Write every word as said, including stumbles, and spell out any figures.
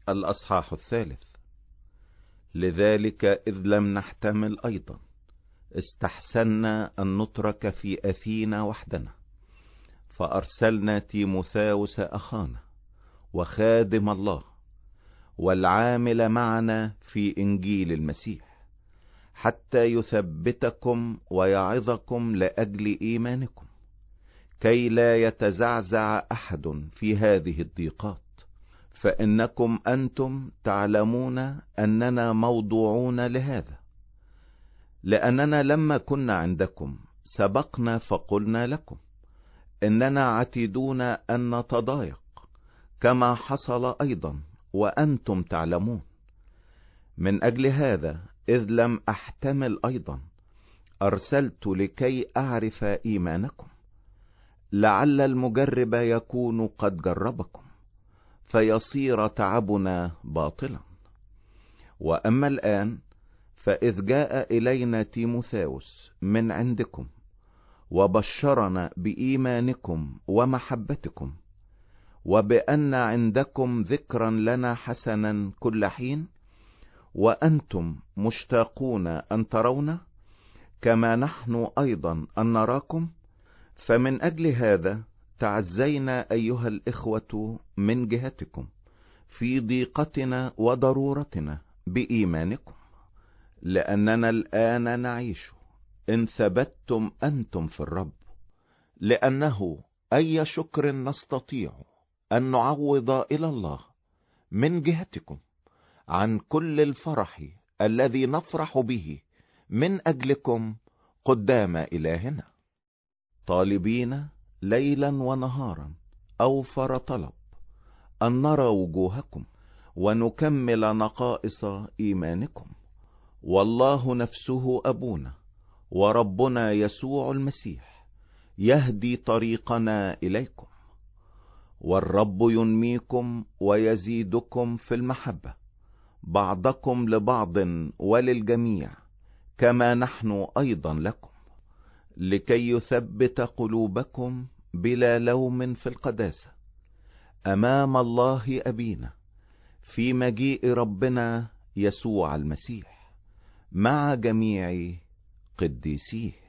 الأصحاح الثالث. لذلك إذ لم نحتمل أيضا استحسنا أن نترك في أثينا وحدنا، فأرسلنا تيموثاوس أخانا وخادم الله والعامل معنا في إنجيل المسيح، حتى يثبتكم ويعظكم لأجل إيمانكم، كي لا يتزعزع أحد في هذه الضيقات. فإنكم أنتم تعلمون أننا موضوعون لهذا، لأننا لما كنا عندكم سبقنا فقلنا لكم إننا عتيدون أن نتضايق، كما حصل أيضا وأنتم تعلمون. من أجل هذا إذ لم أحتمل أيضا أرسلت لكي أعرف إيمانكم، لعل المجرب يكون قد جربكم فيصير تعبنا باطلا. وأما الآن فإذ جاء إلينا تيموثاوس من عندكم وبشرنا بإيمانكم ومحبتكم، وبأن عندكم ذكرا لنا حسنا كل حين، وأنتم مشتاقون أن ترونا كما نحن أيضا أن نراكم، فمن أجل هذا تعزينا أيها الإخوة من جهتكم في ضيقتنا وضرورتنا بإيمانكم، لأننا الآن نعيش إن ثبتتم أنتم في الرب، لأنه أي شكر نستطيع أن نعوض إلى الله من جهتكم عن كل الفرح الذي نفرح به من أجلكم قدام إلهنا، طالبين ليلا ونهارا أوفر طلب أن نرى وجوهكم ونكمل نقائص إيمانكم، والله نفسه أبونا وربنا يسوع المسيح يهدي طريقنا إليكم. والرب ينميكم ويزيدكم في المحبة بعضكم لبعض وللجميع، كما نحن أيضا لكم، لكي يثبت قلوبكم بلا لوم في القداسة أمام الله أبينا في مجيء ربنا يسوع المسيح مع جميع قديسيه.